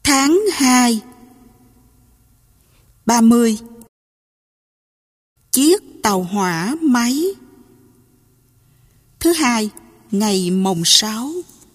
Tháng 2 30. Chiếc tàu hỏa máy. Thứ hai, ngày mồng 6.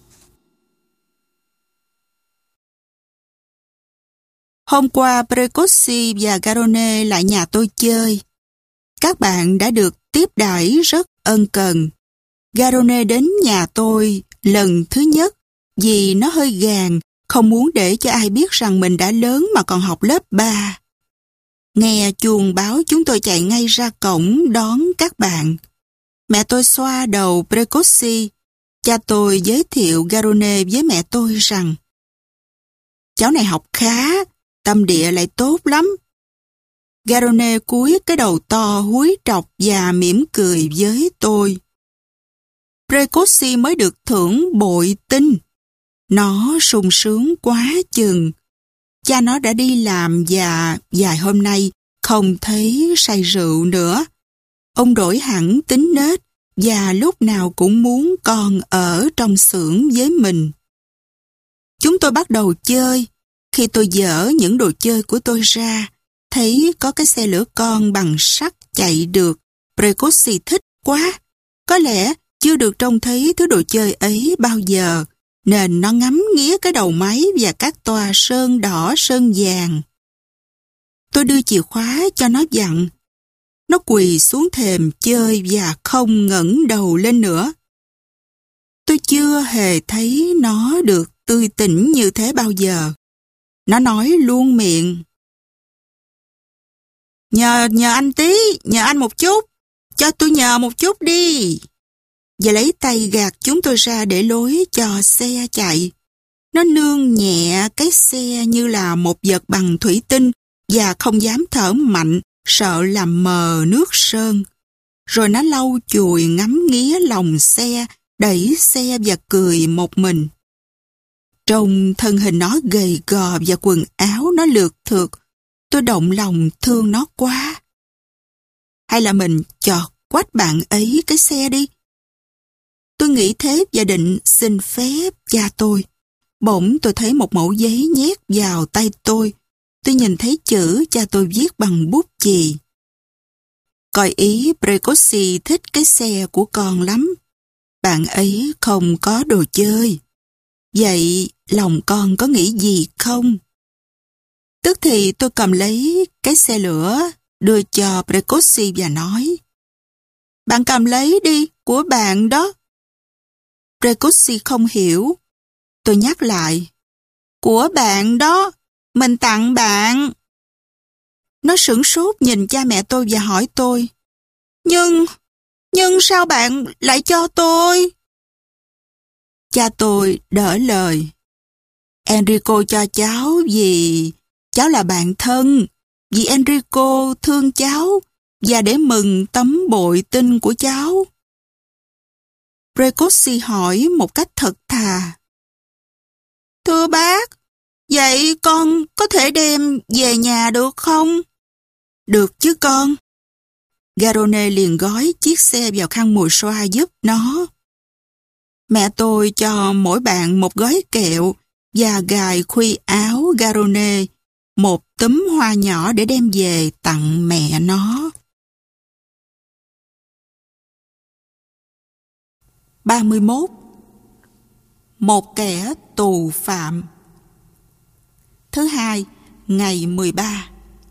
Hôm qua Precossi và Garone lại nhà tôi chơi. Các bạn đã được tiếp đãi rất ân cần. Garone đến nhà tôi lần thứ nhất vì nó hơi gàn, không muốn để cho ai biết rằng mình đã lớn mà còn học lớp 3. Nghe chuông báo chúng tôi chạy ngay ra cổng đón các bạn. Mẹ tôi xoa đầu Precossi. Cha tôi giới thiệu Garone với mẹ tôi rằng cháu này học khá, tâm địa lại tốt lắm. Garone cúi cái đầu to húi trọc và mỉm cười với tôi. Precossi mới được thưởng bội tinh. Nó sung sướng quá chừng. Cha nó đã đi làm và vài hôm nay không thấy say rượu nữa. Ông đổi hẳn tính nết và lúc nào cũng muốn con ở trong xưởng với mình. Chúng tôi bắt đầu chơi. Khi tôi dỡ những đồ chơi của tôi ra, thấy có cái xe lửa con bằng sắt chạy được. Precossi thích quá. Có lẽ chưa được trông thấy thứ đồ chơi ấy bao giờ, nên nó ngắm nghía cái đầu máy và các toa sơn đỏ sơn vàng. Tôi đưa chìa khóa cho nó vặn. Nó quỳ xuống thềm chơi và không ngẩng đầu lên nữa. Tôi chưa hề thấy nó được tươi tỉnh như thế bao giờ. Nó nói luôn miệng. Nhờ anh tí, nhờ anh một chút. Cho tôi nhờ một chút đi. Và lấy tay gạt chúng tôi ra để lối cho xe chạy. Nó nương nhẹ cái xe như là một vật bằng thủy tinh và không dám thở mạnh, sợ làm mờ nước sơn. Rồi nó lau chùi ngắm nghía lòng xe, đẩy xe và cười một mình. Trông thân hình nó gầy gò và quần áo nó lượt thượt, tôi động lòng thương nó quá. Hay là mình chọt quách bạn ấy cái xe đi. Tôi nghĩ thế và định xin phép cha tôi. Bỗng tôi thấy một mẩu giấy nhét vào tay tôi. Tôi nhìn thấy chữ cha tôi viết bằng bút chì. Coi ý Precossi thích cái xe của con lắm. Bạn ấy không có đồ chơi. Vậy lòng con có nghĩ gì không? Tức thì tôi cầm lấy cái xe lửa, đưa cho Precossi và nói: Bạn cầm lấy đi, của bạn đó. Precossi không hiểu. Tôi nhắc lại: Của bạn đó, mình tặng bạn. Nó sửng sốt nhìn cha mẹ tôi và hỏi tôi: Nhưng sao bạn lại cho tôi? Cha tôi đỡ lời: Enrico cho cháu vì cháu là bạn thân, vì Enrico thương cháu và để mừng tấm bội tinh của cháu. Precossi hỏi một cách thật thà: Thưa bác, vậy con có thể đem về nhà được không? Được chứ con. Garone liền gói chiếc xe vào khăn mùi xoa giúp nó. Mẹ tôi cho mỗi bạn một gói kẹo và gài khuy áo Garone, một túm hoa nhỏ để đem về tặng mẹ nó. 31. Một kẻ tù phạm. Thứ hai, ngày 13.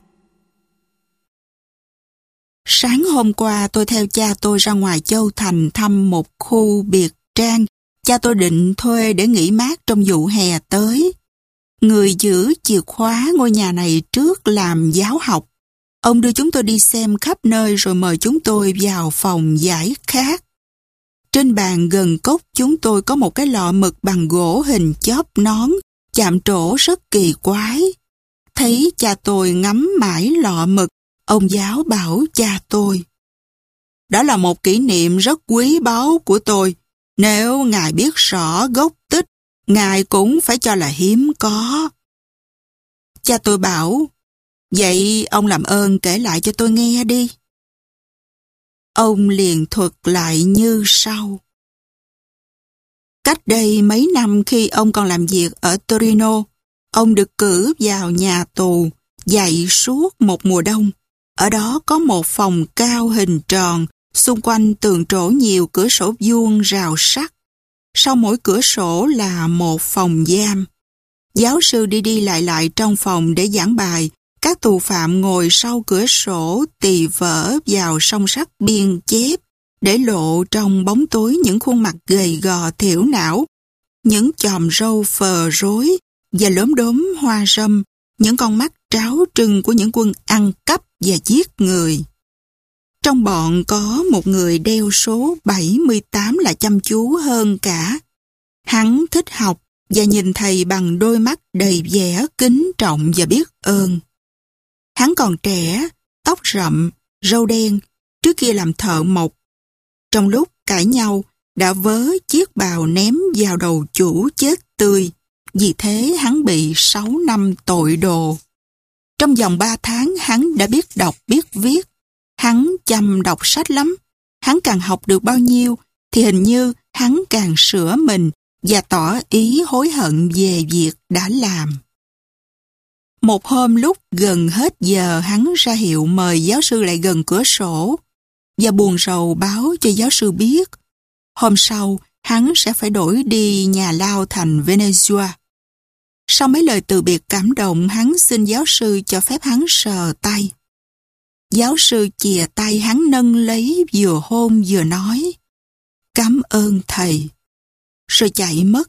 Sáng hôm qua tôi theo cha tôi ra ngoài Châu Thành thăm một khu biệt trang cha tôi định thuê để nghỉ mát trong vụ hè tới. Người giữ chìa khóa ngôi nhà này trước làm giáo học. Ông đưa chúng tôi đi xem khắp nơi rồi mời chúng tôi vào phòng giải khát. Trên bàn gần cốc chúng tôi có một cái lọ mực bằng gỗ hình chóp nón, chạm trổ rất kỳ quái. Thấy cha tôi ngắm mãi lọ mực, ông giáo bảo cha tôi: Đó là một kỷ niệm rất quý báu của tôi. Nếu ngài biết rõ gốc tích, ngài cũng phải cho là hiếm có. Cha tôi bảo: Vậy ông làm ơn kể lại cho tôi nghe đi. Ông liền thuật lại như sau. Cách đây mấy năm khi ông còn làm việc ở Torino, Ông được cử vào nhà tù, dạy suốt một mùa đông. Ở đó có một phòng cao hình tròn, xung quanh tường trổ nhiều cửa sổ vuông rào sắt. Sau mỗi cửa sổ là một phòng giam. Giáo sư đi đi lại trong phòng để giảng bài. Các tù phạm ngồi sau cửa sổ tì vỡ vào song sắt biên chép, để lộ trong bóng tối những khuôn mặt gầy gò thiểu não, những chòm râu phờ rối và lốm đốm hoa râm, những con mắt tráo trưng của những quân ăn cắp và giết người. Trong bọn có một người đeo số 78 là chăm chú hơn cả. Hắn thích học và nhìn thầy bằng đôi mắt đầy vẻ kính trọng và biết ơn. Hắn còn trẻ, tóc rậm, râu đen, trước kia làm thợ mộc. Trong lúc cãi nhau, đã vớ chiếc bào ném vào đầu chủ chết tươi. Vì thế hắn bị 6 năm tội đồ. Trong vòng 3 tháng hắn đã biết đọc biết viết. Hắn chăm đọc sách lắm. Hắn càng học được bao nhiêu thì hình như hắn càng sửa mình và tỏ ý hối hận về việc đã làm. Một hôm lúc gần hết giờ, hắn ra hiệu mời giáo sư lại gần cửa sổ và buồn rầu báo cho giáo sư biết hôm sau hắn sẽ phải đổi đi nhà lao thành Venezuela. Sau mấy lời từ biệt cảm động, hắn xin giáo sư cho phép hắn sờ tay. Giáo sư chìa tay hắn nâng lấy, vừa hôn vừa nói cảm ơn thầy, rồi chạy mất.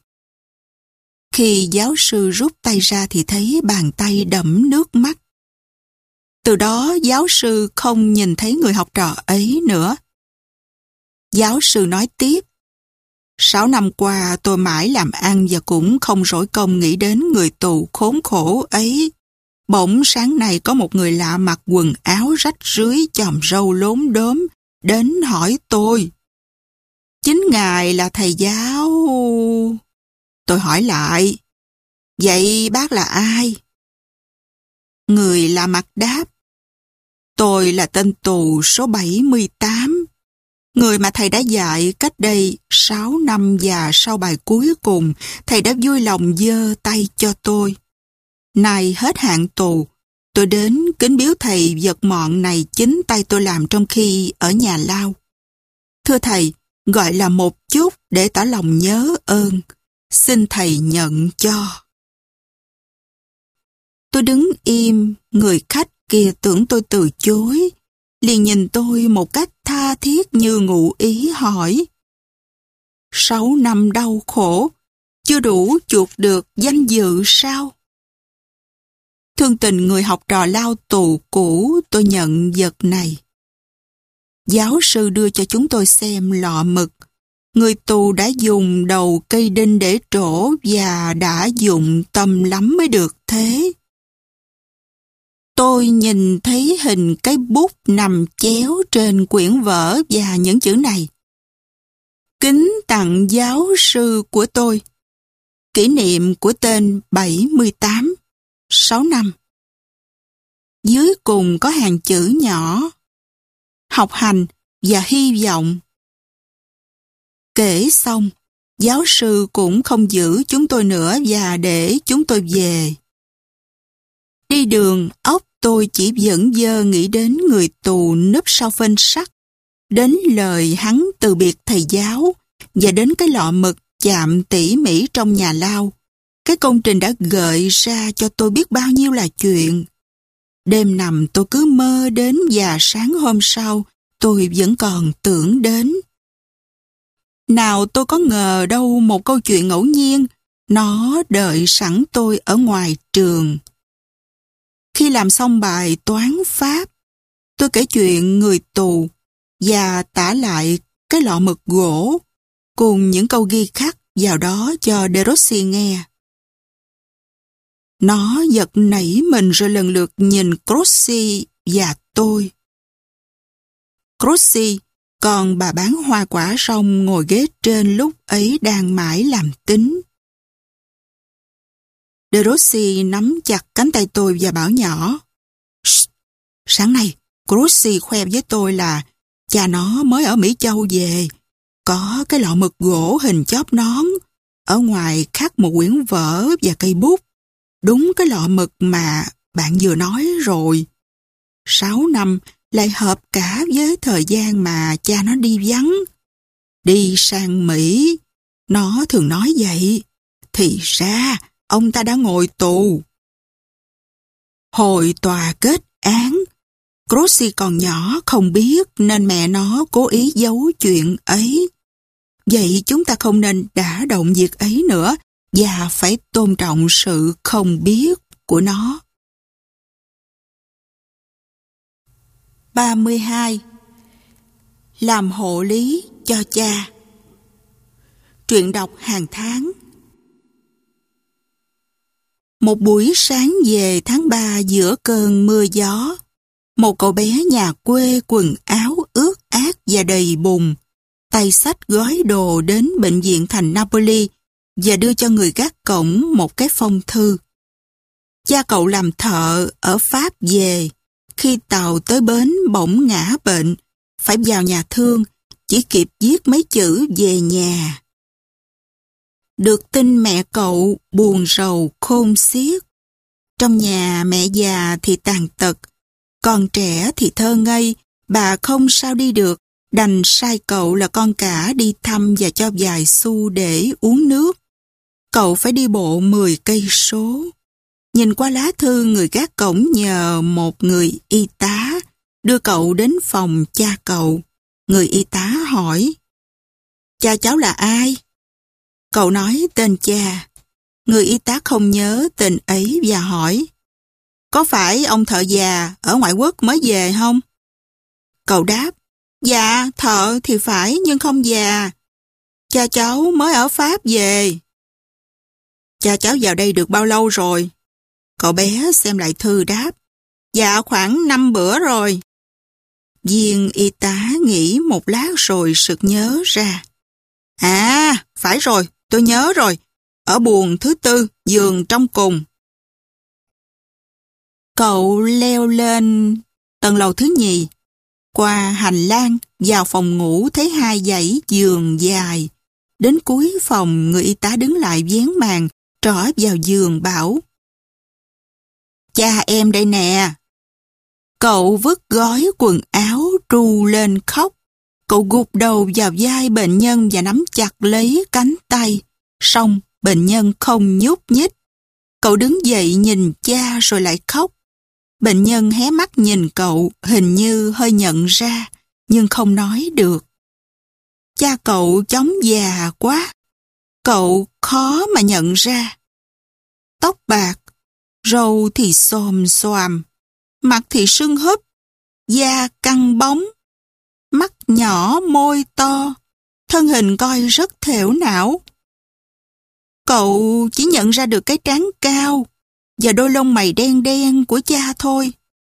Khi giáo sư rút tay ra thì thấy bàn tay đẫm nước mắt. Từ đó giáo sư không nhìn thấy người học trò ấy nữa. Giáo sư nói tiếp, 6 năm qua tôi mãi làm ăn và cũng không rỗi công nghĩ đến người tù khốn khổ ấy. Bỗng sáng nay có một người lạ mặc quần áo rách rưới, chòm râu lốm đốm, đến hỏi tôi. Chính ngài là thầy giáo... Tôi hỏi lại, vậy bác là ai? Người lạ mặt đáp, tôi là tên tù số 78, người mà thầy đã dạy cách đây 6 năm và sau bài cuối cùng, thầy đã vui lòng giơ tay cho tôi. Nay hết hạn tù, tôi đến kính biếu thầy vật mọn này chính tay tôi làm trong khi ở nhà lao. Thưa thầy, gọi là một chút để tỏ lòng nhớ ơn. Xin thầy nhận cho. Tôi đứng im, người khách kia tưởng tôi từ chối, liền nhìn tôi một cách tha thiết như ngụ ý hỏi. 6 năm đau khổ, chưa đủ chuộc được danh dự sao? Thương tình người học trò lao tù cũ, tôi nhận vật này. Giáo sư đưa cho chúng tôi xem lọ mực. Người tù đã dùng đầu cây đinh để trổ và đã dụng tâm lắm mới được thế. Tôi nhìn thấy hình cái bút nằm chéo trên quyển vở và những chữ này. Kính tặng giáo sư của tôi. Kỷ niệm của tên 78, 6 năm. Dưới cùng có hàng chữ nhỏ. Học hành và hy vọng. Kể xong, giáo sư cũng không giữ chúng tôi nữa và để chúng tôi về. Đi đường, óc tôi chỉ vẫn vơ nghĩ đến người tù núp sau phên sắt, đến lời hắn từ biệt thầy giáo và đến cái lọ mực chạm tỉ mỉ trong nhà lao. Cái công trình đã gợi ra cho tôi biết bao nhiêu là chuyện. Đêm nằm tôi cứ mơ đến và sáng hôm sau tôi vẫn còn tưởng đến. Nào tôi có ngờ đâu một câu chuyện ngẫu nhiên, nó đợi sẵn tôi ở ngoài trường. Khi làm xong bài toán Pháp, tôi kể chuyện người tù và tả lại cái lọ mực gỗ cùng những câu ghi khắc vào đó cho De Rossi nghe. Nó giật nảy mình rồi lần lượt nhìn Crossi và tôi. Crossi, còn bà bán hoa quả rong ngồi ghế trên lúc ấy đang mãi làm tính. De Rossi nắm chặt cánh tay tôi và bảo nhỏ. Sáng nay, Crossi khoe với tôi là cha nó mới ở Mỹ Châu về. Có cái lọ mực gỗ hình chóp nón. Ở ngoài khắc một quyển vở và cây bút. đúng cái lọ mực mà bạn vừa nói rồi. 6 năm lại hợp cả với thời gian mà cha nó đi vắng. Đi sang Mỹ, nó thường nói vậy. Thì ra, ông ta đã ngồi tù. Hồi tòa kết án, Crossi còn nhỏ không biết nên mẹ nó cố ý giấu chuyện ấy. Vậy chúng ta không nên đả động việc ấy nữa và phải tôn trọng sự không biết của nó. 32. Làm hộ lý cho cha. Truyện đọc hàng tháng. Một buổi sáng về tháng 3 giữa cơn mưa gió, một cậu bé nhà quê quần áo ướt át và đầy bùn, tay xách gói đồ đến bệnh viện thành Napoli và đưa cho người gác cổng một cái phong thư. Cha cậu làm thợ ở Pháp về, khi tàu tới bến bỗng ngã bệnh, phải vào nhà thương, chỉ kịp viết mấy chữ về nhà. Được tin mẹ cậu buồn rầu khôn xiết. Trong nhà mẹ già thì tàn tật, con trẻ thì thơ ngây, bà không sao đi được, đành sai cậu là con cả đi thăm và cho vài xu để uống nước. Cậu phải đi bộ 10 cây số. Nhìn qua lá thư, người gác cổng nhờ một người y tá đưa cậu đến phòng cha cậu. Người y tá hỏi: "Cha cháu là ai?" Cậu nói tên cha. Người y tá không nhớ tên ấy và hỏi: "Có phải ông thợ già ở ngoại quốc mới về không?" Cậu đáp: "Dạ, thợ thì phải nhưng không già. Cha cháu mới ở Pháp về." "Cha cháu vào đây được bao lâu rồi?" Cậu bé xem lại thư đáp: "Dạ, khoảng 5 bữa rồi." Viên y tá nghĩ một lát rồi sực nhớ ra: "À, phải rồi, tôi nhớ rồi. Ở buồng thứ 4, giường trong cùng." Cậu leo lên tầng lầu thứ nhì, qua hành lang, vào phòng ngủ thấy 2 dãy giường dài. Đến cuối phòng, người y tá đứng lại vén màn, trỏ vào giường bảo: "Cha em đây nè." Cậu vứt gói quần áo tru lên khóc. Cậu gục đầu vào vai bệnh nhân và nắm chặt lấy cánh tay. Song bệnh nhân không nhúc nhích. Cậu đứng dậy nhìn cha rồi lại khóc. Bệnh nhân hé mắt nhìn cậu, hình như hơi nhận ra, nhưng không nói được. Cha cậu chóng già quá. Cậu khó mà nhận ra. Tóc bạc, râu thì xồm xoàm, mặt thì sưng húp, da căng bóng, mắt nhỏ môi to, thân hình coi rất thểu não. Cậu chỉ nhận ra được cái trán cao và đôi lông mày đen đen của cha thôi.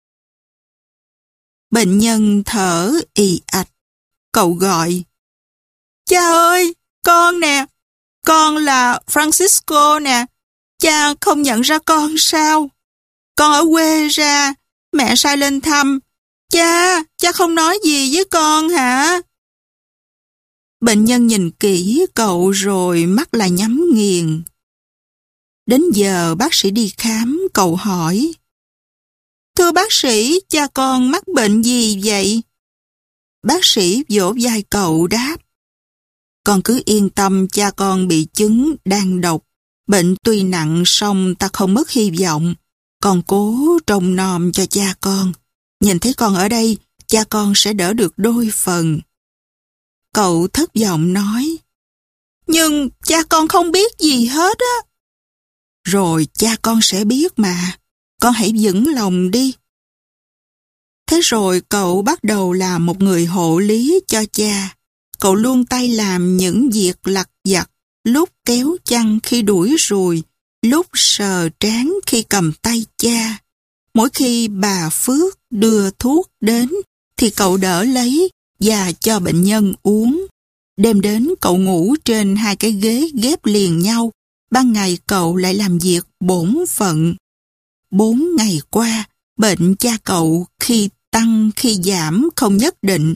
Bệnh nhân thở ì ạch. Cậu gọi: "Cha ơi, con nè, con là Francisco nè, cha không nhận ra con sao? Con ở quê ra, mẹ sai lên thăm. Cha không nói gì với con hả?" Bệnh nhân nhìn kỹ cậu rồi mắt là nhắm nghiền. Đến giờ bác sĩ đi khám, cậu hỏi: "Thưa bác sĩ, cha con mắc bệnh gì vậy?" Bác sĩ vỗ vai cậu đáp: "Con cứ yên tâm, cha con bị chứng đan độc. Bệnh tuy nặng song ta không mất hy vọng. Con cố trông nom cho cha con. Nhìn thấy con ở đây, cha con sẽ đỡ được đôi phần." Cậu thất vọng nói: "Nhưng cha con không biết gì hết á." "Rồi cha con sẽ biết mà. Con hãy vững lòng đi." Thế rồi cậu bắt đầu làm một người hộ lý cho cha. Cậu luôn tay làm những việc lặt vặt, lúc kéo chăn khi đuổi ruồi, lúc sờ trán khi cầm tay cha. Mỗi khi bà Phước đưa thuốc đến thì cậu đỡ lấy và cho bệnh nhân uống. Đêm đến cậu ngủ trên 2 cái ghế ghép liền nhau. Ban ngày cậu lại làm việc bổn phận. 4 ngày qua, bệnh cha cậu khi tăng khi giảm không nhất định.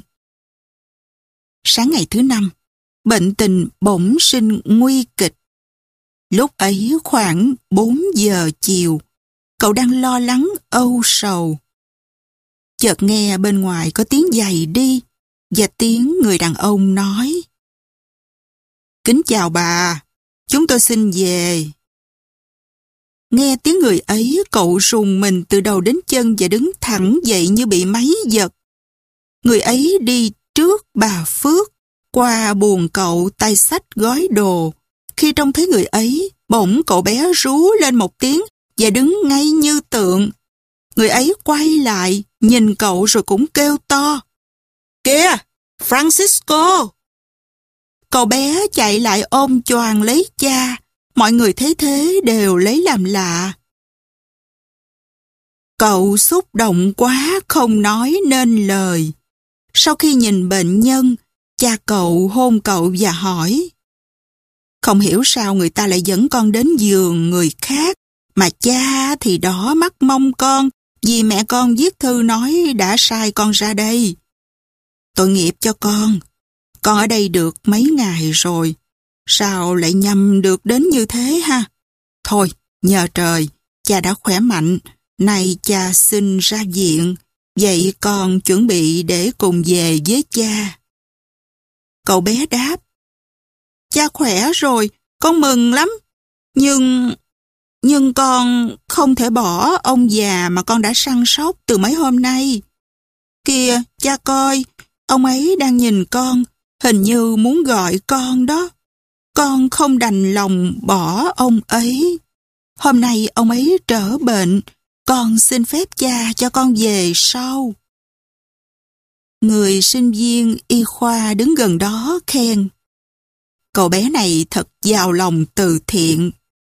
Sáng ngày thứ 5, bệnh tình bỗng sinh nguy kịch. Lúc ấy khoảng 4 giờ chiều, cậu đang lo lắng âu sầu. Chợt nghe bên ngoài có tiếng giày đi, và tiếng người đàn ông nói: "Kính chào bà, chúng tôi xin về." Nghe tiếng người ấy, cậu rùng mình từ đầu đến chân và đứng thẳng dậy như bị máy giật. Người ấy đi trước bà Phước, qua buồng cậu tay xách gói đồ. Khi trông thấy người ấy, bỗng cậu bé rú lên một tiếng và đứng ngay như tượng. Người ấy quay lại, nhìn cậu rồi cũng kêu to: "Kìa, Francisco!" Cậu bé chạy lại ôm choàng lấy cha. Mọi người thấy thế đều lấy làm lạ. Cậu xúc động quá không nói nên lời. Sau khi nhìn bệnh nhân, cha cậu hôn cậu và hỏi: "Không hiểu sao người ta lại dẫn con đến giường người khác, mà cha thì đỏ mắt mong con vì mẹ con viết thư nói đã sai con ra đây. Tội nghiệp cho con ở đây được mấy ngày rồi, sao lại nhầm được đến như thế ha? Thôi, nhờ trời, cha đã khỏe mạnh, nay cha xin ra viện, vậy con chuẩn bị để cùng về với cha." Cậu bé đáp: "Cha khỏe rồi, con mừng lắm, nhưng con không thể bỏ ông già mà con đã săn sóc từ mấy hôm nay. Kìa, cha coi, ông ấy đang nhìn con, hình như muốn gọi con đó. Con không đành lòng bỏ ông ấy. Hôm nay ông ấy trở bệnh, con xin phép cha cho con về sau." Người sinh viên y khoa đứng gần đó khen: "Cậu bé này thật giàu lòng từ thiện."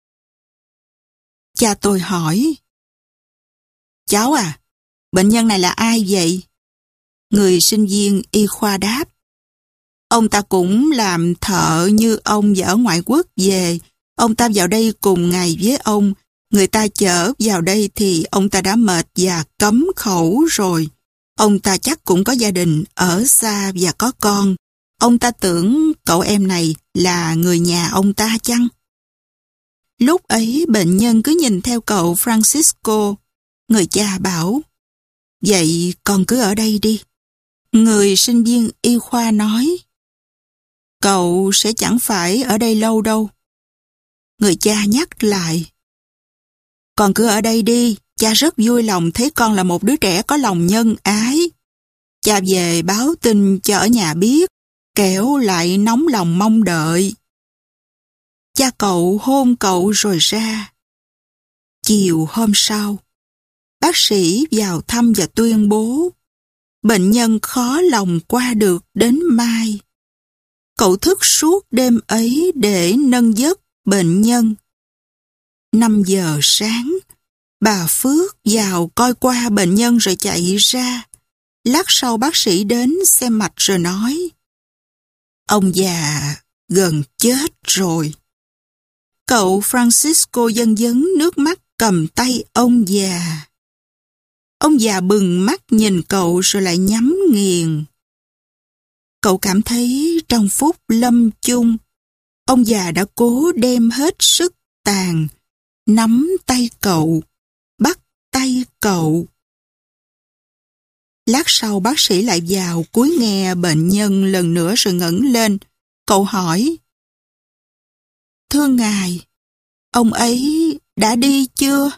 Cha tôi hỏi: "Cháu à, bệnh nhân này là ai vậy?" Người sinh viên y khoa đáp: "Ông ta cũng làm thợ như ông và ở ngoại quốc về. Ông ta vào đây cùng ngày với ông. Người ta chở vào đây thì ông ta đã mệt và cấm khẩu rồi. Ông ta chắc cũng có gia đình ở xa và có con. Ông ta tưởng cậu em này là người nhà ông ta chăng?" Lúc ấy bệnh nhân cứ nhìn theo cậu Francisco. Người cha bảo: "Vậy con cứ ở đây đi." Người sinh viên y khoa nói: "Cậu sẽ chẳng phải ở đây lâu đâu." Người cha nhắc lại: "Con cứ ở đây đi, cha rất vui lòng thấy con là một đứa trẻ có lòng nhân ái. Cha về báo tin cho ở nhà biết, kẻo lại nóng lòng mong đợi." Cha cậu hôn cậu rồi ra. Chiều hôm sau, bác sĩ vào thăm và tuyên bố bệnh nhân khó lòng qua được đến mai. Cậu thức suốt đêm ấy để nâng giấc bệnh nhân. 5 giờ sáng, bà Phước vào coi qua bệnh nhân rồi chạy ra. Lát sau bác sĩ đến xem mạch rồi nói: "Ông già gần chết rồi." Cậu Francisco dâng dấn nước mắt cầm tay ông già. Ông già bừng mắt nhìn cậu rồi lại nhắm nghiền. Cậu cảm thấy trong phút lâm chung, ông già đã cố đem hết sức tàn, nắm tay cậu, bắt tay cậu. Lát sau bác sĩ lại vào cúi nghe bệnh nhân lần nữa rồi ngẩng lên. Cậu hỏi: "Thưa ngài, ông ấy đã đi chưa?"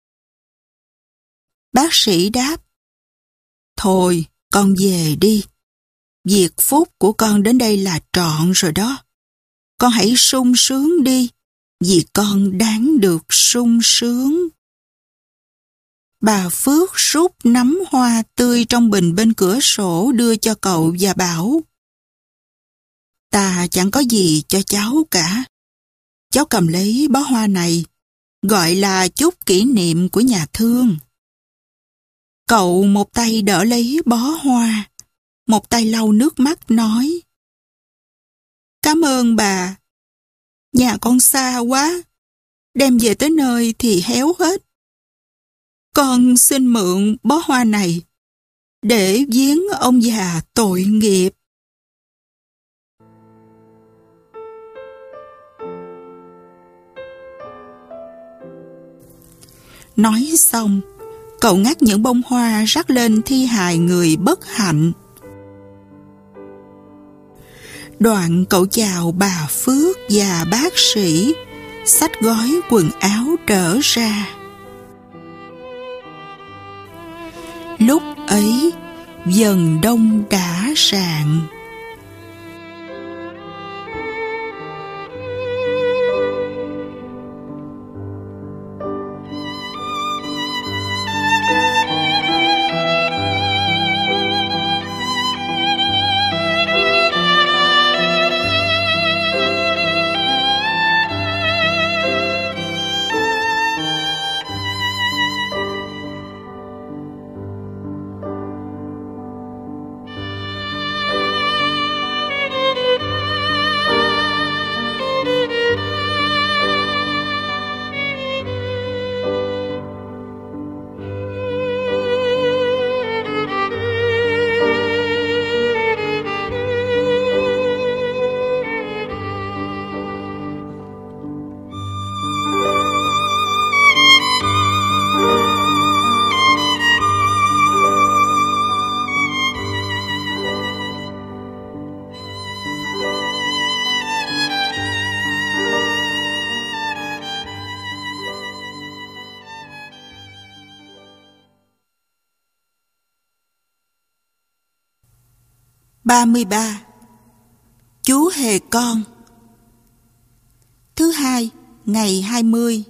Bác sĩ đáp: "Thôi, con về đi. Việc phúc của con đến đây là trọn rồi đó. Con hãy sung sướng đi, vì con đáng được sung sướng." Bà Phước rút nắm hoa tươi trong bình bên cửa sổ đưa cho cậu và bảo: "Ta chẳng có gì cho cháu cả. Cháu cầm lấy bó hoa này, gọi là chút kỷ niệm của nhà thương." Cậu một tay đỡ lấy bó hoa, một tay lau nước mắt nói: "Cảm ơn bà. Nhà con xa quá, đem về tới nơi thì héo hết. Con xin mượn bó hoa này để viếng ông già tội nghiệp." Nói xong, cậu ngắt những bông hoa rắc lên thi hài người bất hạnh. Đoạn cậu chào bà Phước và bác sĩ, xách gói quần áo trở ra. Lúc ấy, dần đông đã rạng. Ba mươi ba. Chú hề con. Thứ hai, ngày 20.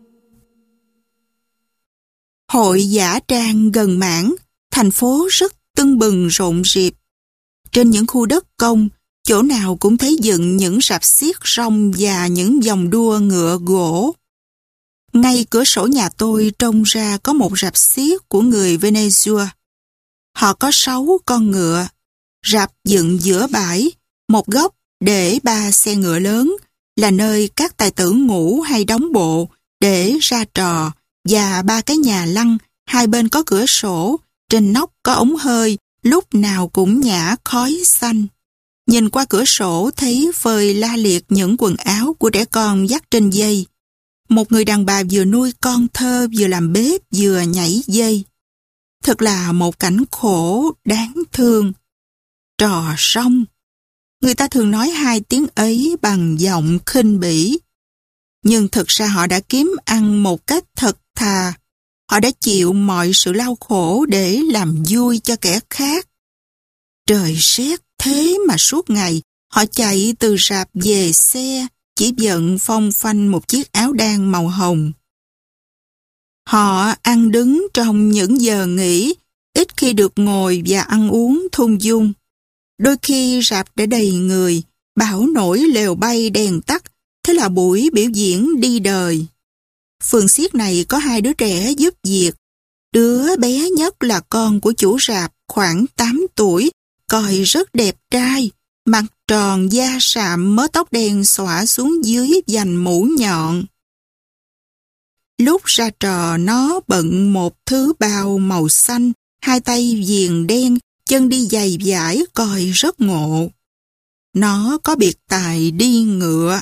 Hội dã trang gần Mãn, thành phố rất tưng bừng rộn rịp. Trên những khu đất công, chỗ nào cũng thấy dựng những rạp xiếc rong và những vòng đua ngựa gỗ. Ngay cửa sổ nhà tôi trông ra có một rạp xiếc của người Venezuela. Họ có 6 con ngựa. Rạp dựng giữa bãi, một góc để 3 xe ngựa lớn, là nơi các tài tử ngủ hay đóng bộ để ra trò, và 3 cái nhà lăn, hai bên có cửa sổ, trên nóc có ống hơi, lúc nào cũng nhả khói xanh. Nhìn qua cửa sổ thấy phơi la liệt những quần áo của trẻ con dắt trên dây. Một người đàn bà vừa nuôi con thơ, vừa làm bếp, vừa nhảy dây. Thật là một cảnh khổ đáng thương. Trò rong. Người ta thường nói 2 tiếng ấy bằng giọng khinh bỉ. Nhưng thực ra họ đã kiếm ăn một cách thật thà. Họ đã chịu mọi sự đau khổ để làm vui cho kẻ khác. Trời rét thế mà suốt ngày họ chạy từ rạp về xe, chỉ bận phong phanh một chiếc áo đan màu hồng. Họ ăn đứng trong những giờ nghỉ, ít khi được ngồi và ăn uống thong dong. Đôi khi rạp đã đầy người, bão nổi lều bay đèn tắt, thế là buổi biểu diễn đi đời. Phường xiếc này có 2 đứa trẻ giúp việc. Đứa bé nhất là con của chủ rạp, khoảng 8 tuổi, coi rất đẹp trai, mặt tròn da sạm, mớ tóc đen xõa xuống dưới vành mũ nhọn. Lúc ra trò nó bận một thứ bào màu xanh, 2 tay viền đen, chân đi giày vải coi rất ngộ. Nó có biệt tài đi ngựa.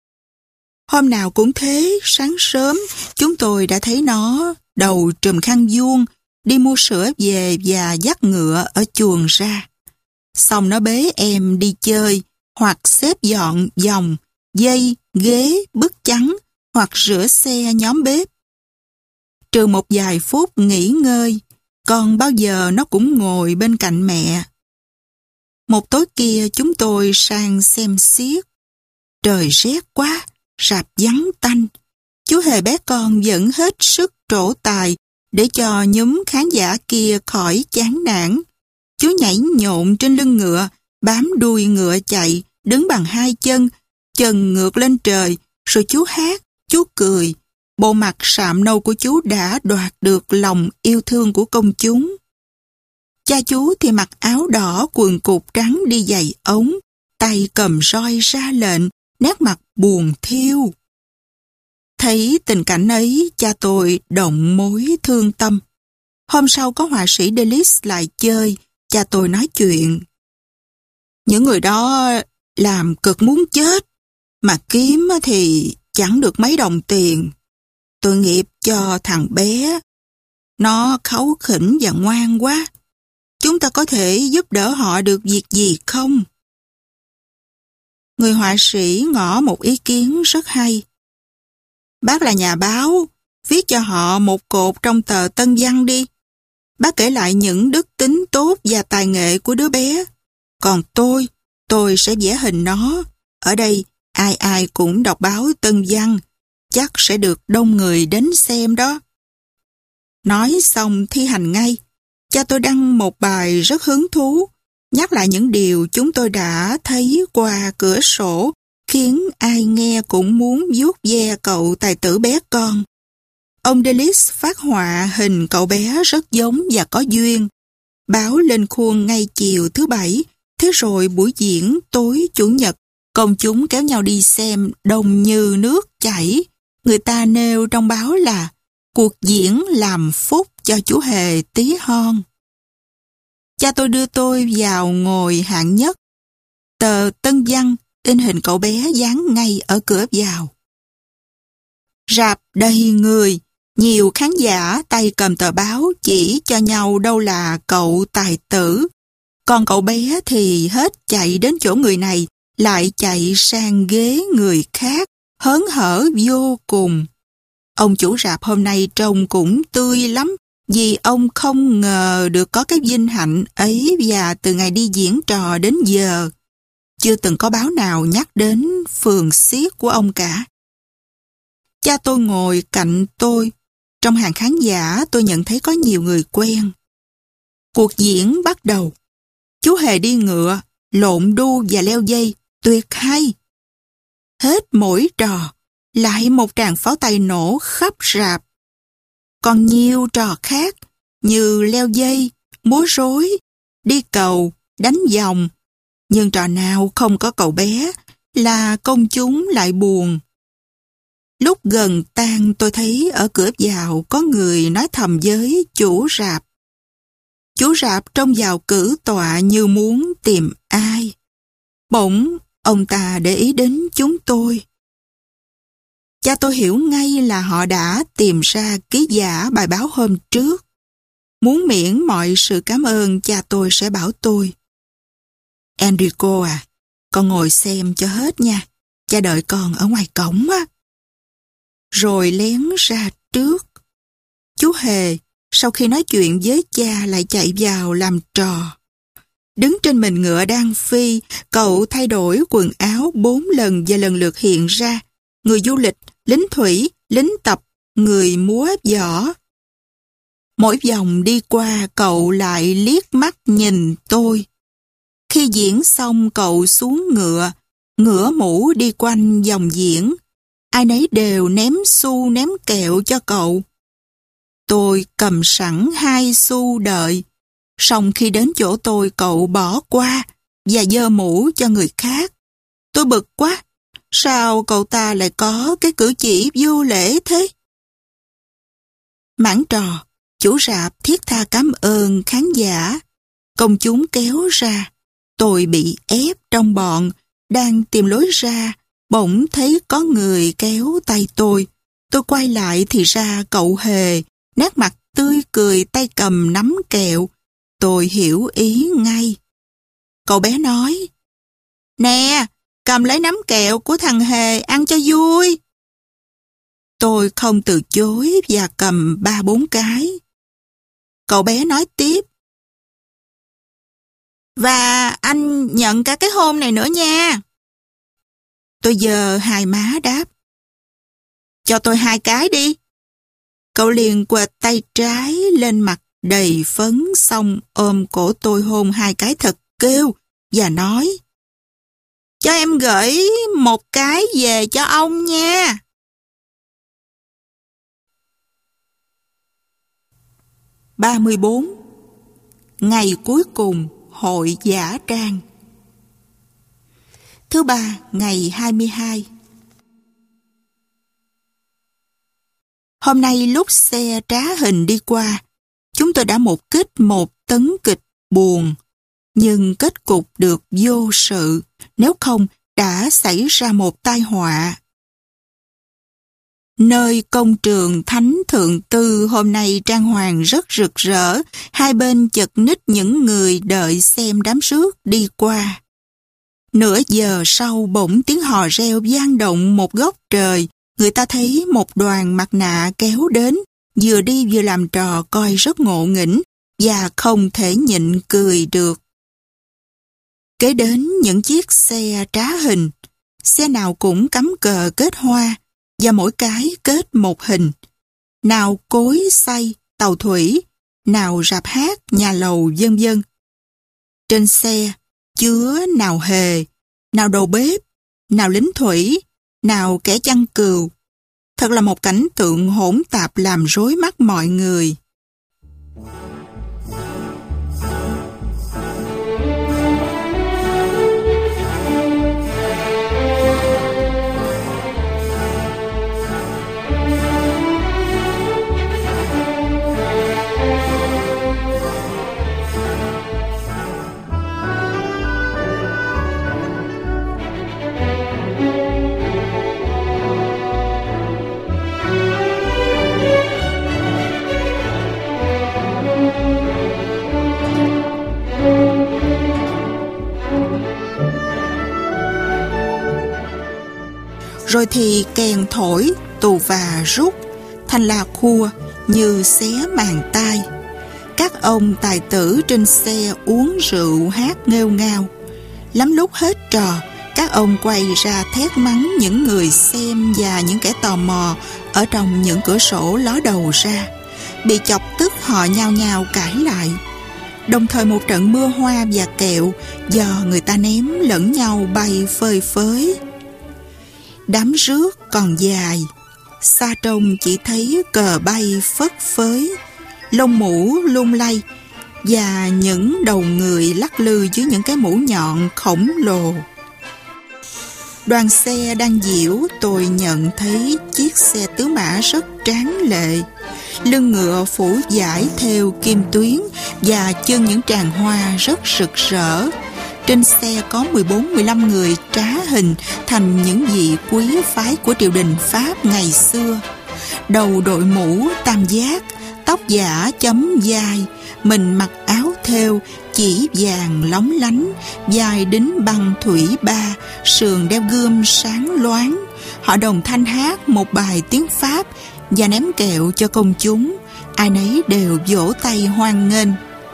Hôm nào cũng thế, sáng sớm chúng tôi đã thấy nó đầu trùm khăn vuông, đi mua sữa về và dắt ngựa ở chuồng ra. Xong nó bế em đi chơi, hoặc xếp dọn vòng, dây, ghế, bức chắn, hoặc rửa xe nhóm bếp. Trừ một vài phút nghỉ ngơi, còn bao giờ nó cũng ngồi bên cạnh mẹ. Một tối kia chúng tôi sang xem xiếc. Trời rét quá, rạp vắng tanh. Chú hề bé con vẫn hết sức trổ tài để cho nhóm khán giả kia khỏi chán nản. Chú nhảy nhộn trên lưng ngựa, bám đuôi ngựa chạy, đứng bằng 2 chân, chân ngược lên trời, rồi chú hát, chú cười. Bộ mặt sạm nâu của chú đã đoạt được lòng yêu thương của công chúng. Cha chú thì mặc áo đỏ, quần cụt trắng, đi giày ống, tay cầm roi ra lệnh, nét mặt buồn thiêu. Thấy tình cảnh ấy, cha tôi động mối thương tâm. Hôm sau có họa sĩ Delis lại chơi, cha tôi nói chuyện. Những người đó làm cực muốn chết, mà kiếm thì chẳng được mấy đồng tiền. tội nghiệp cho thằng bé. Nó kháu khỉnh và ngoan quá. Chúng ta có thể giúp đỡ họ được việc gì không? Người họa sĩ ngỏ một ý kiến rất hay. Bác là nhà báo, viết cho họ một cột trong tờ Tân Văn đi. Bác kể lại những đức tính tốt và tài nghệ của đứa bé. Còn tôi sẽ vẽ hình nó. Ở đây, ai ai cũng đọc báo Tân Văn. Chắc sẽ được đông người đến xem đó. Nói xong thi hành ngay. Cha tôi đăng một bài rất hứng thú, nhắc lại những điều chúng tôi đã thấy qua cửa sổ, khiến ai nghe cũng muốn vuốt ve cậu tài tử bé con. Ông Delis phát họa hình cậu bé rất giống và có duyên. Báo lên khuôn ngay chiều thứ Bảy, thế rồi buổi diễn tối Chủ nhật, công chúng kéo nhau đi xem đông như nước chảy. Người ta nêu trong báo là cuộc diễn làm phúc cho chú Hề tí hon. Cha tôi đưa tôi vào ngồi hạng nhất. Tờ Tân Văn in hình cậu bé dán ngay ở cửa vào. Rạp đầy người, nhiều khán giả tay cầm tờ báo chỉ cho nhau đâu là cậu tài tử. Còn cậu bé thì hết chạy đến chỗ người này, lại chạy sang ghế người khác, hớn hở vô cùng. Ông chủ rạp hôm nay trông cũng tươi lắm, vì ông không ngờ được có cái vinh hạnh ấy và từ ngày đi diễn trò đến giờ, chưa từng có báo nào nhắc đến phường xiếc của ông cả. Cha tôi ngồi cạnh tôi. Trong hàng khán giả tôi nhận thấy có nhiều người quen. Cuộc diễn bắt đầu. Chú Hề đi ngựa, lộn đu và leo dây, tuyệt hay. Hết mỗi trò, lại một tràng pháo tay nổ khắp rạp. Còn nhiều trò khác như leo dây, múa rối, đi cầu, đánh vòng. Nhưng trò nào không có cậu bé là công chúng lại buồn. Lúc gần tan tôi thấy ở cửa vào có người nói thầm với chủ rạp. Chủ rạp trông vào cử tọa như muốn tìm ai. Bỗng ông ta để ý đến chúng tôi. Cha tôi hiểu ngay là họ đã tìm ra ký giả bài báo hôm trước. Muốn miễn mọi sự cảm ơn, cha tôi sẽ bảo tôi: Enrico à, con ngồi xem cho hết nha. Cha đợi con ở ngoài cổng á. Rồi lén ra trước. Chú Hề, sau khi nói chuyện với cha lại chạy vào làm trò. Đứng trên mình ngựa đang phi, cậu thay đổi quần áo 4 lần và lần lượt hiện ra. Người du lịch, lính thủy, lính tập, người múa võ. Mỗi vòng đi qua cậu lại liếc mắt nhìn tôi. Khi diễn xong cậu xuống ngựa, ngửa mũ đi quanh vòng diễn. Ai nấy đều ném xu ném kẹo cho cậu. Tôi cầm sẵn 2 xu đợi. Xong khi đến chỗ tôi cậu bỏ qua và giơ mũ cho người khác. Tôi bực quá. Sao cậu ta lại có cái cử chỉ vô lễ thế? Mãn trò, chủ rạp thiết tha cảm ơn khán giả. Công chúng kéo ra. Tôi bị ép trong bọn, đang tìm lối ra. Bỗng thấy có người kéo tay tôi. Tôi quay lại thì ra cậu Hề, nét mặt tươi cười, tay cầm nắm kẹo. Tôi hiểu ý ngay. Cậu bé nói: Nè, cầm lấy nắm kẹo của thằng Hề ăn cho vui. Tôi không từ chối và cầm 3-4 cái. Cậu bé nói tiếp: Và anh nhận cả cái hôn này nữa nha. Tôi giơ 2 má đáp: Cho tôi 2 cái đi. Cậu liền quệt tay trái lên mặt đầy phấn, xong ôm cổ tôi hôn 2 cái thật kêu và nói: Cho em gửi 1 cái về cho ông nha. (34) Ngày cuối cùng hội dã trang. Thứ Ba, ngày 22. Hôm nay lúc xe trá hình đi qua, chúng tôi đã một kích một tấn kịch buồn, nhưng kết cục được vô sự, nếu không đã xảy ra một tai họa. Nơi công trường Thánh Thượng Tư hôm nay trang hoàng rất rực rỡ, hai bên chật ních những người đợi xem đám rước đi qua. Nửa giờ sau bỗng tiếng hò reo vang động một góc trời, người ta thấy một đoàn mặt nạ kéo đến, vừa đi vừa làm trò coi rất ngộ nghĩnh và không thể nhịn cười được. Kế đến những chiếc xe trá hình, xe nào cũng cắm cờ kết hoa và mỗi cái kết một hình. Nào cối xay, tàu thủy, nào rạp hát, nhà lầu vân vân. Trên xe chứa nào hề, nào đầu bếp, nào lính thủy, nào kẻ chăn cừu. Thật là một cảnh tượng hỗn tạp làm rối mắt mọi người. Rồi thì kèn thổi, tù và rút, thành là khua như xé màng tai. Các ông tài tử trên xe uống rượu hát nghêu ngao. Lắm lúc hết trò, các ông quay ra thét mắng những người xem và những kẻ tò mò ở trong những cửa sổ ló đầu ra. Bị chọc tức họ nhao nhao cãi lại. Đồng thời một trận mưa hoa và kẹo do người ta ném lẫn nhau bay phơi phới. Đám rước còn dài, xa trông chỉ thấy cờ bay phất phới, lông mũ lung lay và những đầu người lắc lư dưới những cái mũ nhọn khổng lồ. Đoàn xe đang diễu, tôi nhận thấy chiếc xe tứ mã rất tráng lệ. Lưng ngựa phủ dải theo kim tuyến và chân những tràng hoa rất rực rỡ. Trên xe có 14-15 người trá hình thành những vị quý phái của triều đình Pháp ngày xưa. Đầu đội mũ tam giác, tóc giả chấm vai, mình mặc áo thêu chỉ vàng lóng lánh, vai đính bằng thủy ba, sườn đeo gươm sáng loáng. Họ đồng thanh hát một bài tiếng Pháp và ném kẹo cho công chúng. Ai nấy đều vỗ tay hoan nghênh.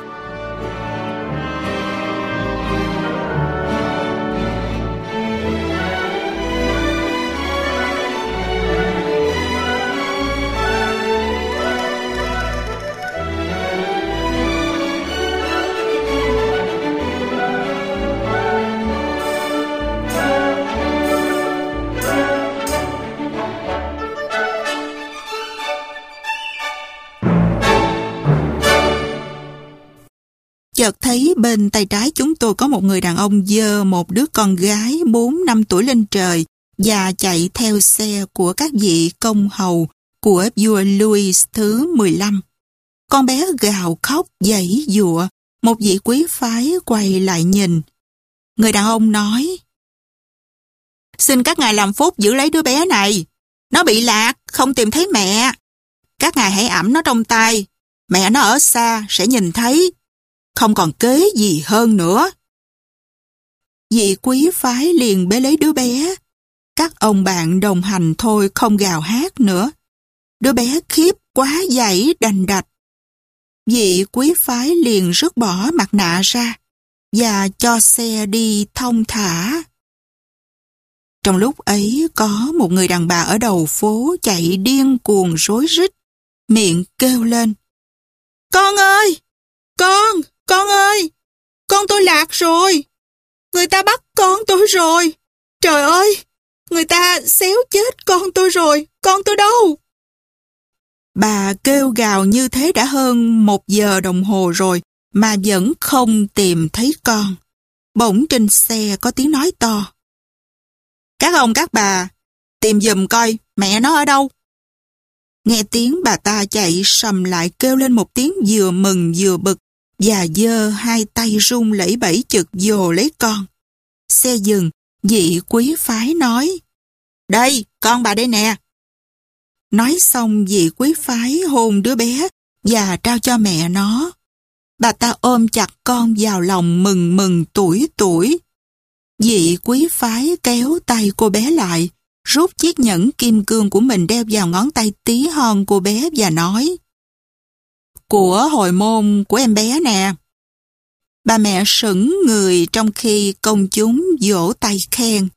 Chợt thấy bên tay trái chúng tôi có một người đàn ông giơ một đứa con gái 4-5 tuổi lên trời và chạy theo xe của các vị công hầu của vua Louis thứ 15. Con bé gào khóc giãy giụa, một vị quý phái quay lại nhìn. Người đàn ông nói: "Xin các ngài làm phúc giữ lấy đứa bé này. Nó bị lạc, không tìm thấy mẹ. Các ngài hãy ẵm nó trong tay. Mẹ nó ở xa sẽ nhìn thấy. Không còn kế gì hơn nữa." Vị quý phái liền bế lấy đứa bé. Các ông bạn đồng hành thôi không gào hát nữa. Đứa bé khiếp quá giãy đành đạch. Vị quý phái liền rứt bỏ mặt nạ ra và cho xe đi thong thả. Trong lúc ấy có một người đàn bà ở đầu phố chạy điên cuồng rối rít, miệng kêu lên: "Con ơi! Con ơi! Con tôi lạc rồi! Người ta bắt con tôi rồi! Trời ơi! Người ta xéo chết con tôi rồi! Con tôi đâu?" Bà kêu gào như thế đã hơn 1 giờ đồng hồ rồi mà vẫn không tìm thấy con. Bỗng trên xe có tiếng nói to: "Các ông các bà, tìm giùm coi mẹ nó ở đâu." Nghe tiếng bà ta chạy sầm lại kêu lên một tiếng vừa mừng vừa bực và giơ hai tay run lẩy bẩy chực vồ lấy con. Xe dừng, vị quý phái nói: "Đây, con bà đây nè." Nói xong vị quý phái hôn đứa bé và trao cho mẹ nó. Bà ta ôm chặt con vào lòng mừng mừng tuổi tuổi. Vị quý phái kéo tay cô bé lại, rút chiếc nhẫn kim cương của mình đeo vào ngón tay tí hon cô bé và nói: "Của hồi môn của em bé nè." Bà mẹ sững người trong khi công chúng vỗ tay khen.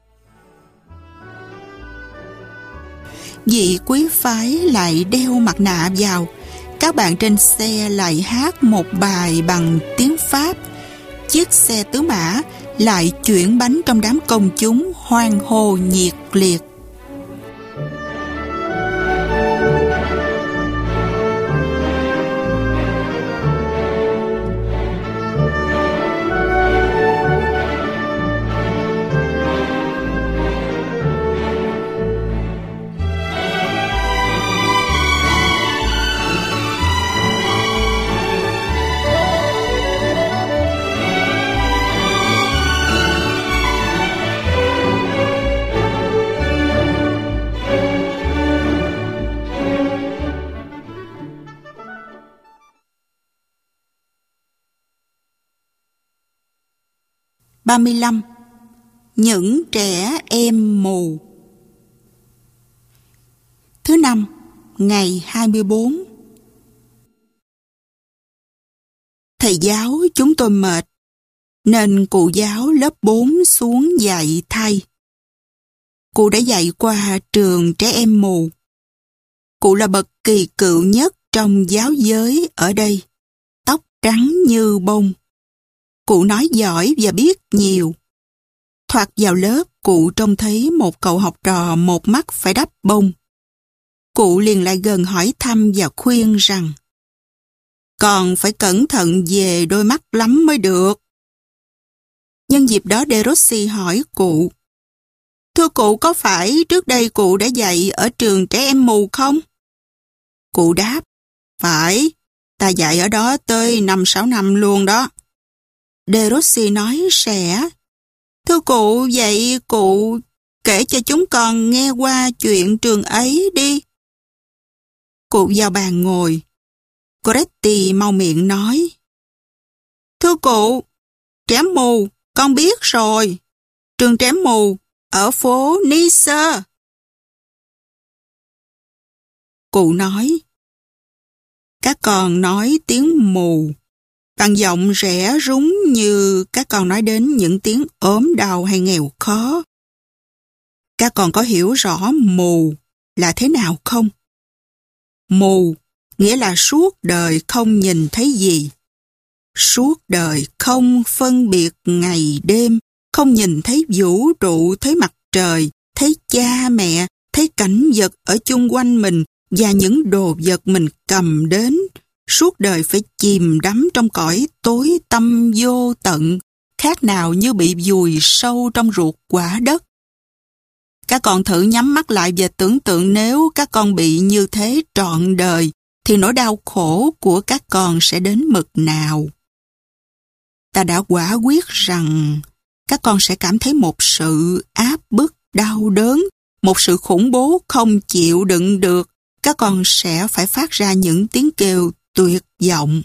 Vị quý phái lại đeo mặt nạ vào. Các bạn trên xe lại hát một bài bằng tiếng Pháp. Chiếc xe tứ mã lại chuyển bánh trong đám công chúng hoan hô nhiệt liệt. Ba 35. Những trẻ em mù. Thứ năm, ngày 24. Thầy giáo chúng tôi mệt, nên cụ giáo lớp 4 xuống dạy thay. Cụ đã dạy qua trường trẻ em mù. Cụ là bậc kỳ cựu nhất trong giáo giới ở đây, tóc trắng như bông. Cụ nói giỏi và biết nhiều. Thoạt vào lớp, cụ trông thấy một cậu học trò một mắt phải đắp bông. Cụ liền lại gần hỏi thăm và khuyên rằng: "Còn phải cẩn thận về đôi mắt lắm mới được." Nhân dịp đó De Rossi hỏi cụ: "Thưa cụ, có phải trước đây cụ đã dạy ở trường trẻ em mù không?" Cụ đáp: "Phải, ta dạy ở đó tới 5-6 năm luôn đó." De Rossi nói sẽ: "Thưa cụ, vậy cụ kể cho chúng con nghe qua chuyện trường ấy đi." Cụ vào bàn ngồi. Coretti mau miệng nói: "Thưa cụ, trẻ mù, con biết rồi. Trường trẻ mù ở phố Nice." Cụ nói: "Các con nói tiếng mù bằng giọng rẻ rúng như các con nói đến những tiếng ốm đau hay nghèo khó. Các con có hiểu rõ mù là thế nào không? Mù nghĩa là suốt đời không nhìn thấy gì. Suốt đời không phân biệt ngày đêm, không nhìn thấy vũ trụ, thấy mặt trời, thấy cha mẹ, thấy cảnh vật ở chung quanh mình và những đồ vật mình cầm đến. Suốt đời phải chìm đắm trong cõi tối tăm vô tận, khác nào như bị vùi sâu trong ruột quả đất. Các con thử nhắm mắt lại và tưởng tượng nếu các con bị như thế trọn đời, thì nỗi đau khổ của các con sẽ đến mực nào. Ta đã quả quyết rằng các con sẽ cảm thấy một sự áp bức đau đớn, một sự khủng bố không chịu đựng được. Các con sẽ phải phát ra những tiếng kêu tuyệt vọng.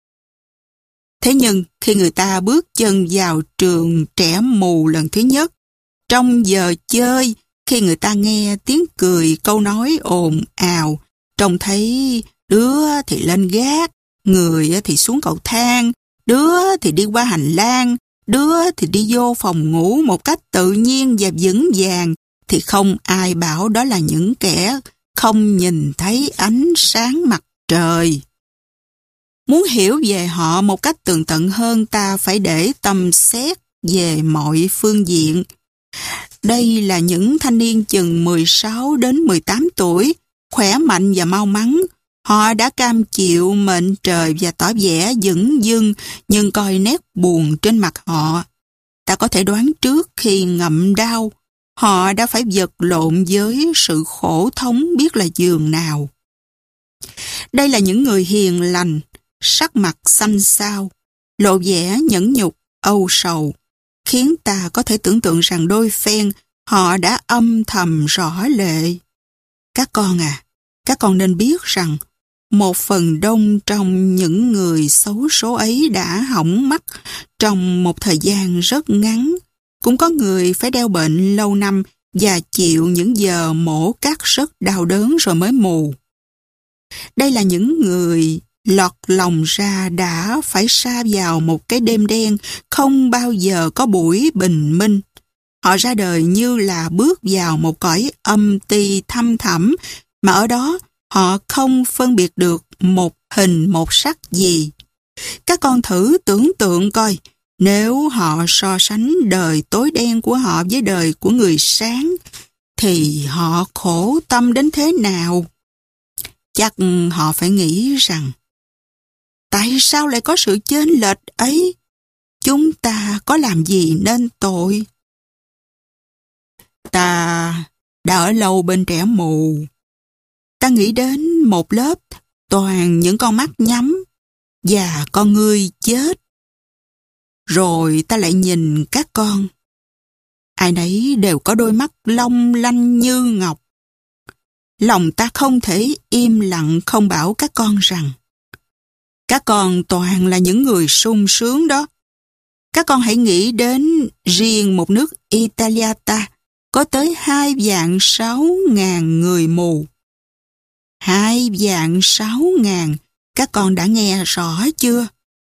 Thế nhưng khi người ta bước chân vào trường trẻ mù lần thứ nhất, trong giờ chơi, khi người ta nghe tiếng cười, câu nói ồn ào, trông thấy đứa thì lên gác, người thì xuống cầu thang, đứa thì đi qua hành lang, đứa thì đi vô phòng ngủ một cách tự nhiên và vững vàng, thì không ai bảo đó là những kẻ không nhìn thấy ánh sáng mặt trời. Muốn hiểu về họ một cách tường tận hơn, ta phải để tâm xét về mọi phương diện. Đây là những thanh niên chừng 16 đến 18 tuổi, khỏe mạnh và mau mắn. Họ đã cam chịu mệnh trời và tỏ vẻ dửng dưng, nhưng coi nét buồn trên mặt họ. Ta có thể đoán trước khi ngậm đau, họ đã phải vật lộn với sự khổ thống biết là giường nào. Đây là những người hiền lành, sắc mặt xanh xao, lộ vẻ nhẫn nhục, âu sầu, khiến ta có thể tưởng tượng rằng đôi phen họ đã âm thầm rõ lệ. Các con à, Các con nên biết rằng một phần đông trong những người xấu số ấy đã hỏng mắt trong một thời gian rất ngắn. Cũng có người phải đeo bệnh lâu năm và chịu những giờ mổ cắt rất đau đớn rồi mới mù. Đây là những người lọt lòng ra đã phải sa vào một cái đêm đen không bao giờ có buổi bình minh. Họ ra đời như là bước vào một cõi âm ti thăm thẳm mà ở đó họ không phân biệt được một hình một sắc gì. Các con thử tưởng tượng coi, nếu họ so sánh đời tối đen của họ với đời của người sáng, thì họ khổ tâm đến thế nào? Chắc họ phải nghĩ rằng, tại sao lại có sự chênh lệch ấy? Chúng ta có làm gì nên tội? Ta đã ở lâu bên trẻ mù. Ta nghĩ đến một lớp toàn những con mắt nhắm và con ngươi chết. Rồi ta lại nhìn các con. Ai nấy đều có đôi mắt long lanh như ngọc. Lòng ta không thể im lặng không bảo các con rằng các con toàn là những người sung sướng đó. Các con hãy nghĩ đến riêng một nước Italia ta có tới 2.600.000 người mù. 2.600.000, các con đã nghe rõ chưa?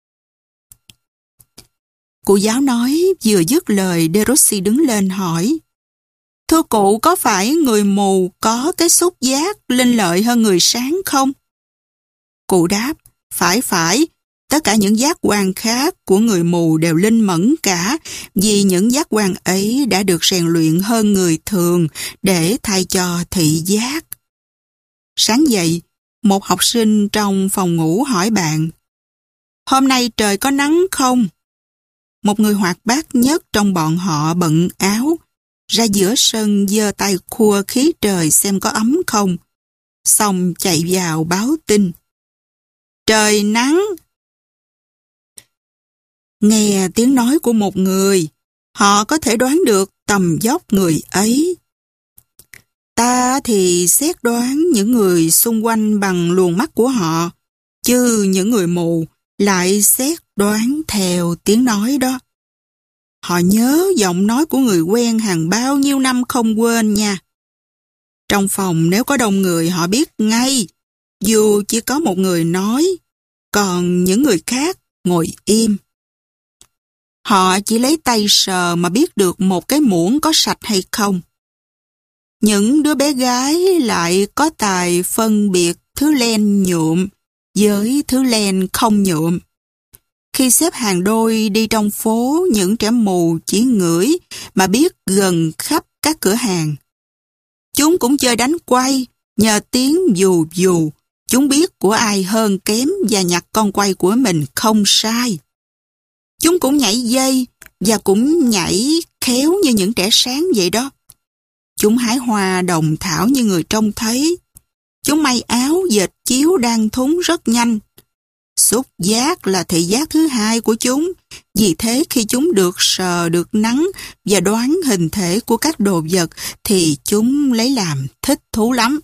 Cụ giáo nói vừa dứt lời, De Rossi đứng lên hỏi: Thưa cụ, có phải người mù có cái xúc giác linh lợi hơn người sáng không? Cụ đáp: Phải, tất cả những giác quan khác của người mù đều linh mẫn cả, vì những giác quan ấy đã được rèn luyện hơn người thường để thay cho thị giác. Sáng dậy, một học sinh trong phòng ngủ hỏi bạn: Hôm nay trời có nắng không? Một người hoạt bát nhất trong bọn họ bận áo, ra giữa sân giơ tay khua khí trời xem có ấm không, xong chạy vào báo tin: Trời nắng! Nghe tiếng nói của một người, họ có thể đoán được tầm vóc người ấy. Ta thì xét đoán những người xung quanh bằng luồng mắt của họ, chứ những người mù lại xét đoán theo tiếng nói đó. Họ nhớ giọng nói của người quen hàng bao nhiêu năm không quên nha. Trong phòng nếu có đông người họ biết ngay, dù chỉ có một người nói, còn những người khác ngồi im. Họ chỉ lấy tay sờ mà biết được một cái muỗng có sạch hay không. Những đứa bé gái lại có tài phân biệt thứ len nhuộm với thứ len không nhuộm. Khi xếp hàng đôi đi trong phố, những trẻ mù chỉ ngửi mà biết gần khắp các cửa hàng. Chúng cũng chơi đánh quay, nhờ tiếng dù dù, chúng biết của ai hơn kém và nhặt con quay của mình không sai. Chúng cũng nhảy dây và cũng nhảy khéo như những trẻ sáng vậy đó. Chúng hái hoa đồng thảo như người trông thấy. Chúng may áo dệt chiếu đang thúng rất nhanh. Xúc giác là thị giác thứ hai của chúng, vì thế khi chúng được sờ, được nắng và đoán hình thể của các đồ vật thì chúng lấy làm thích thú lắm.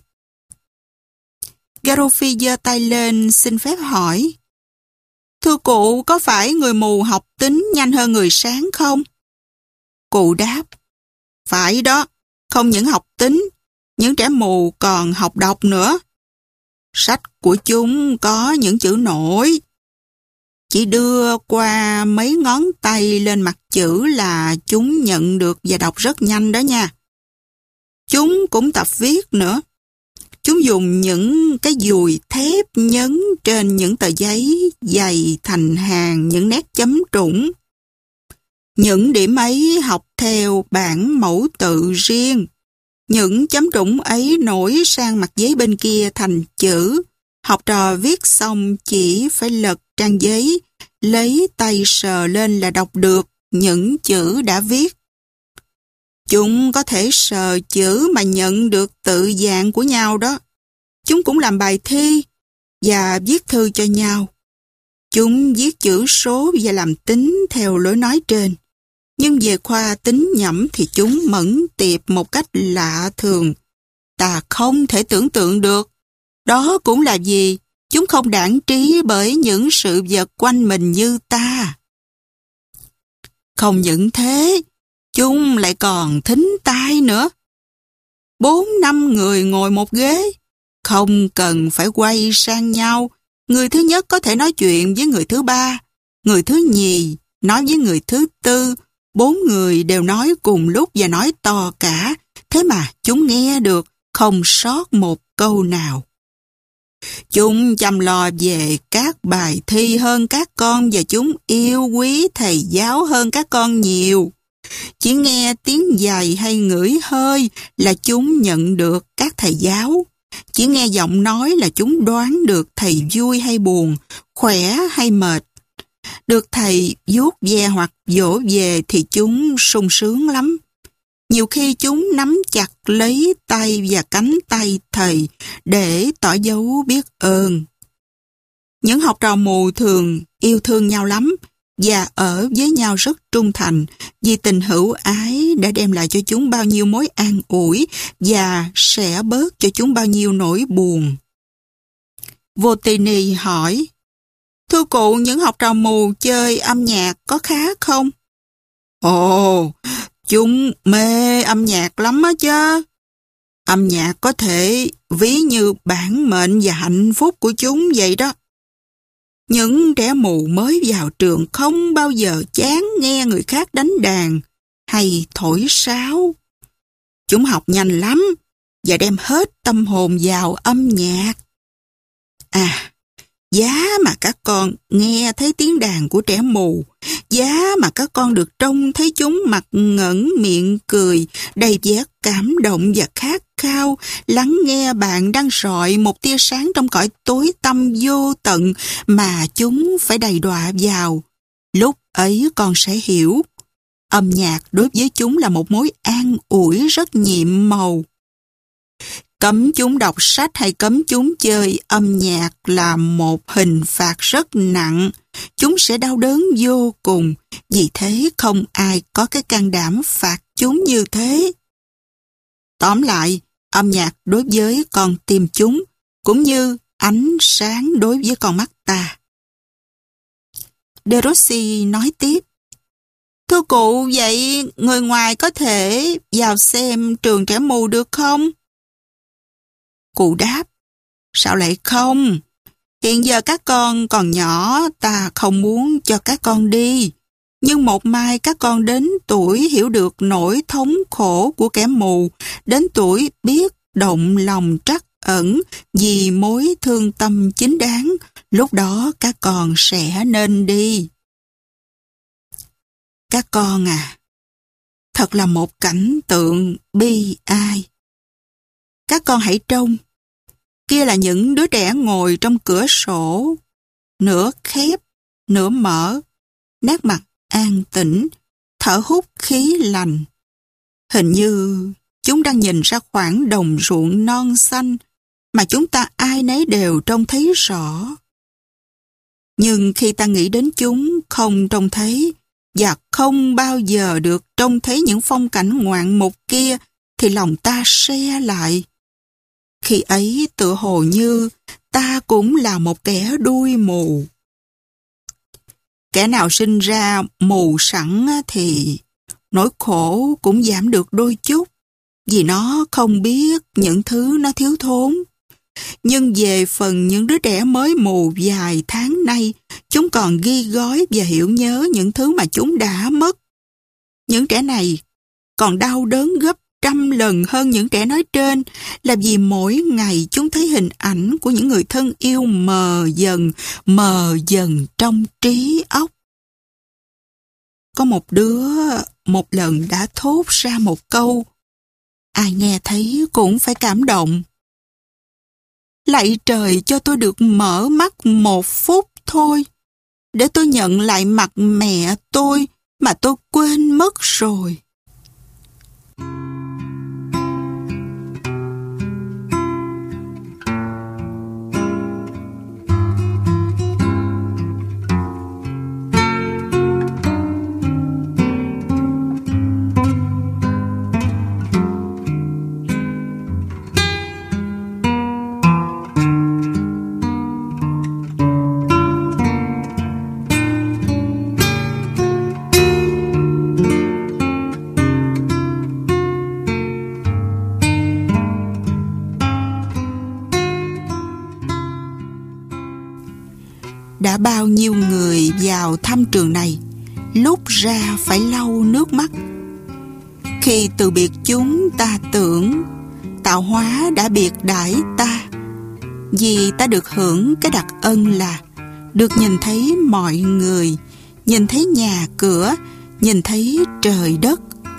Garoffi giơ tay lên xin phép hỏi: Thưa cụ, có phải người mù học tính nhanh hơn người sáng không? Cụ đáp: Phải đó, không những học tính, những trẻ mù còn học đọc nữa. Sách của chúng có những chữ nổi. Chỉ đưa qua mấy ngón tay lên mặt chữ là chúng nhận được và đọc rất nhanh đó nha. Chúng cũng tập viết nữa. Chúng dùng những cái dùi thép nhấn trên những tờ giấy dày thành hàng những nét chấm trũng. Những điểm ấy học theo bản mẫu tự riêng. Những chấm trũng ấy nổi sang mặt giấy bên kia thành chữ. Học trò viết xong chỉ phải lật trang giấy, lấy tay sờ lên là đọc được những chữ đã viết. Chúng có thể sờ chữ mà nhận được tự dạng của nhau đó. Chúng cũng làm bài thi và viết thư cho nhau. Chúng viết chữ số và làm tính theo lối nói trên. Nhưng về khoa tính nhẩm thì chúng mẫn tiệp một cách lạ thường. Ta không thể tưởng tượng được. Đó cũng là vì chúng không đãng trí bởi những sự vật quanh mình như ta. Không những thế, chúng lại còn thính tai nữa. 4-5 người ngồi một ghế, không cần phải quay sang nhau. Người thứ nhất có thể nói chuyện với người thứ ba, người thứ nhì nói với người thứ tư. 4 người đều nói cùng lúc và nói to cả. Thế mà chúng nghe được, không sót một câu nào. Chúng chăm lo về các bài thi hơn các con và chúng yêu quý thầy giáo hơn các con nhiều. Chỉ nghe tiếng giày hay ngửi hơi là chúng nhận được các thầy giáo. Chỉ nghe giọng nói là chúng đoán được thầy vui hay buồn, khỏe hay mệt. Được thầy vuốt ve hoặc vỗ về thì chúng sung sướng lắm. Nhiều khi chúng nắm chặt lấy tay và cánh tay thầy để tỏ dấu biết ơn. Những học trò mù thường yêu thương nhau lắm và ở với nhau rất trung thành vì tình hữu ái đã đem lại cho chúng bao nhiêu mối an ủi và sẽ bớt cho chúng bao nhiêu nỗi buồn. Votini hỏi, thưa cụ, những học trò mù chơi âm nhạc có khác không? Ồ, chúng mê âm nhạc lắm á chứ. Âm nhạc có thể ví như bản mệnh và hạnh phúc của chúng vậy đó. Những trẻ mù mới vào trường không bao giờ chán nghe người khác đánh đàn hay thổi sáo. Chúng học nhanh lắm và đem hết tâm hồn vào âm nhạc. Giá mà các con nghe thấy tiếng đàn của trẻ mù, giá mà các con được trông thấy chúng mặt ngẩn miệng cười, đầy vẻ cảm động và khát khao, lắng nghe bạn đang rọi một tia sáng trong cõi tối tăm vô tận mà chúng phải đầy đọa vào. Lúc ấy con sẽ hiểu, âm nhạc đối với chúng là một mối an ủi rất nhiệm màu. Cấm chúng đọc sách hay cấm chúng chơi âm nhạc là một hình phạt rất nặng. Chúng sẽ đau đớn vô cùng, vì thế không ai có cái can đảm phạt chúng như thế. Tóm lại, âm nhạc đối với con tim chúng, cũng như ánh sáng đối với con mắt ta. De Rossi nói tiếp, thưa cụ, vậy người ngoài có thể vào xem trường trẻ mù được không? Cụ đáp, sao lại không? Hiện giờ các con còn nhỏ, ta không muốn cho các con đi. Nhưng một mai các con đến tuổi hiểu được nỗi thống khổ của kẻ mù, đến tuổi biết động lòng trắc ẩn vì mối thương tâm chính đáng, lúc đó các con sẽ nên đi. Các con à, thật là một cảnh tượng bi ai. Các con hãy trông, kia là những đứa trẻ ngồi trong cửa sổ, nửa khép, nửa mở, nét mặt an tĩnh, thở hút khí lành. Hình như chúng đang nhìn ra khoảng đồng ruộng non xanh mà chúng ta ai nấy đều trông thấy rõ. Nhưng khi ta nghĩ đến chúng không trông thấy và không bao giờ được trông thấy những phong cảnh ngoạn mục kia thì lòng ta se lại. Khi ấy tựa hồ như ta cũng là một kẻ đuôi mù. Kẻ nào sinh ra mù sẵn thì nỗi khổ cũng giảm được đôi chút vì nó không biết những thứ nó thiếu thốn. Nhưng về phần những đứa trẻ mới mù vài tháng nay, chúng còn ghi gói và hiểu nhớ những thứ mà chúng đã mất. Những trẻ này còn đau đớn gấp 100 lần hơn những trẻ nói trên là vì mỗi ngày chúng thấy hình ảnh của những người thân yêu mờ dần trong trí óc. Có một đứa một lần đã thốt ra một câu, ai nghe thấy cũng phải cảm động. Lạy trời cho tôi được mở mắt 1 phút thôi, để tôi nhận lại mặt mẹ tôi mà tôi quên mất rồi. đã bao nhiêu người vào thăm trường này, lúc ra phải lau nước mắt. Khi từ biệt chúng ta tưởng tạo hóa đã biệt đãi ta, vì ta được hưởng cái đặc ân là được nhìn thấy mọi người, nhìn thấy nhà cửa, nhìn thấy trời đất.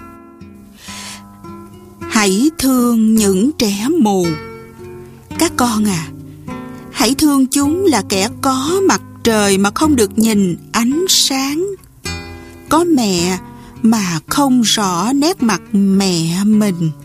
Hãy thương những trẻ mù. Các con à, hãy thương chúng là kẻ có mặt trời mà không được nhìn ánh sáng, có mẹ mà không rõ nét mặt mẹ mình.